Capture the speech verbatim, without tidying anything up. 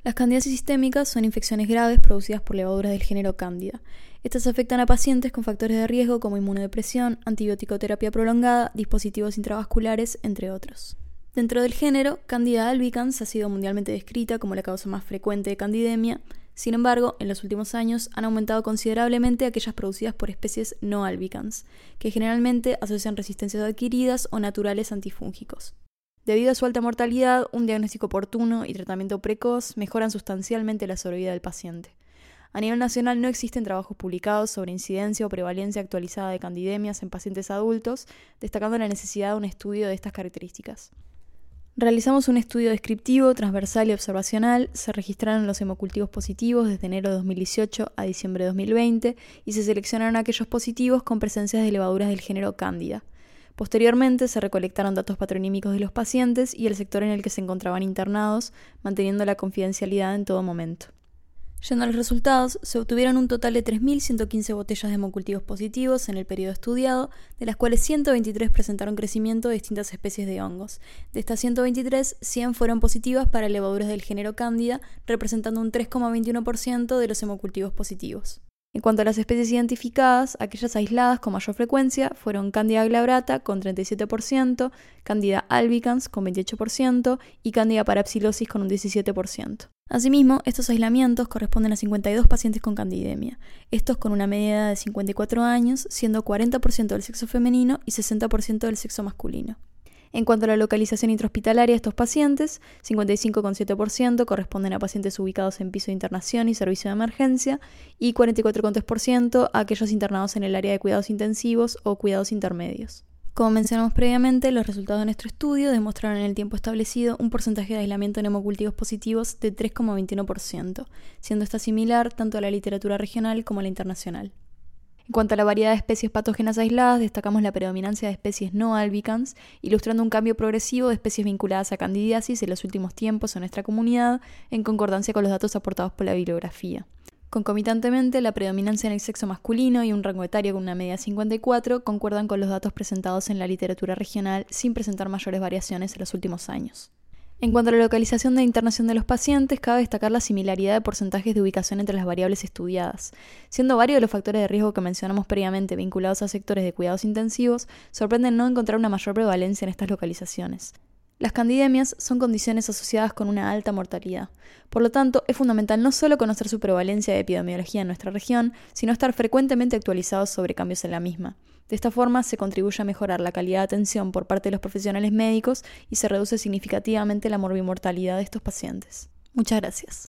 Las candidiasis sistémicas son infecciones graves producidas por levaduras del género Candida. Estas afectan a pacientes con factores de riesgo como inmunodepresión, antibiótico-terapia prolongada, dispositivos intravasculares, entre otros. Dentro del género, Candida albicans ha sido mundialmente descrita como la causa más frecuente de candidemia. Sin embargo, en los últimos años han aumentado considerablemente aquellas producidas por especies no albicans, que generalmente asocian resistencias adquiridas o naturales antifúngicos. Debido a su alta mortalidad, un diagnóstico oportuno y tratamiento precoz mejoran sustancialmente la sobrevida del paciente. A nivel nacional no existen trabajos publicados sobre incidencia o prevalencia actualizada de candidemias en pacientes adultos, destacando la necesidad de un estudio de estas características. Realizamos un estudio descriptivo, transversal y observacional. Se registraron los hemocultivos positivos desde enero de dos mil dieciocho a diciembre de dos mil veinte y se seleccionaron aquellos positivos con presencias de levaduras del género Candida. Posteriormente se recolectaron datos patronímicos de los pacientes y el sector en el que se encontraban internados, manteniendo la confidencialidad en todo momento. Yendo a los resultados, se obtuvieron un total de tres mil ciento quince botellas de hemocultivos positivos en el periodo estudiado, de las cuales ciento veintitrés presentaron crecimiento de distintas especies de hongos. De estas ciento veintitrés, cien fueron positivas para levaduras del género Candida, representando un tres coma veintiuno por ciento de los hemocultivos positivos. En cuanto a las especies identificadas, aquellas aisladas con mayor frecuencia fueron Candida glabrata con treinta y siete por ciento, Candida albicans con veintiocho por ciento y Candida parapsilosis con un diecisiete por ciento. Asimismo, estos aislamientos corresponden a cincuenta y dos pacientes con candidemia, estos con una media de edad de cincuenta y cuatro años, siendo cuarenta por ciento del sexo femenino y sesenta por ciento del sexo masculino. En cuanto a la localización intrahospitalaria de estos pacientes, cincuenta y cinco coma siete por ciento corresponden a pacientes ubicados en piso de internación y servicio de emergencia y cuarenta y cuatro coma tres por ciento a aquellos internados en el área de cuidados intensivos o cuidados intermedios. Como mencionamos previamente, los resultados de nuestro estudio demostraron en el tiempo establecido un porcentaje de aislamiento en hemocultivos positivos de tres coma veintiuno por ciento, siendo esta similar tanto a la literatura regional como a la internacional. En cuanto a la variedad de especies patógenas aisladas, destacamos la predominancia de especies no albicans, ilustrando un cambio progresivo de especies vinculadas a candidiasis en los últimos tiempos en nuestra comunidad, en concordancia con los datos aportados por la bibliografía. Concomitantemente, la predominancia en el sexo masculino y un rango etario con una media de cincuenta y cuatro concuerdan con los datos presentados en la literatura regional sin presentar mayores variaciones en los últimos años. En cuanto a la localización de internación de los pacientes, cabe destacar la similaridad de porcentajes de ubicación entre las variables estudiadas. Siendo varios de los factores de riesgo que mencionamos previamente vinculados a sectores de cuidados intensivos, sorprende no encontrar una mayor prevalencia en estas localizaciones. Las candidemias son condiciones asociadas con una alta mortalidad. Por lo tanto, es fundamental no solo conocer su prevalencia de epidemiología en nuestra región, sino estar frecuentemente actualizados sobre cambios en la misma. De esta forma, se contribuye a mejorar la calidad de atención por parte de los profesionales médicos y se reduce significativamente la morbimortalidad de estos pacientes. Muchas gracias.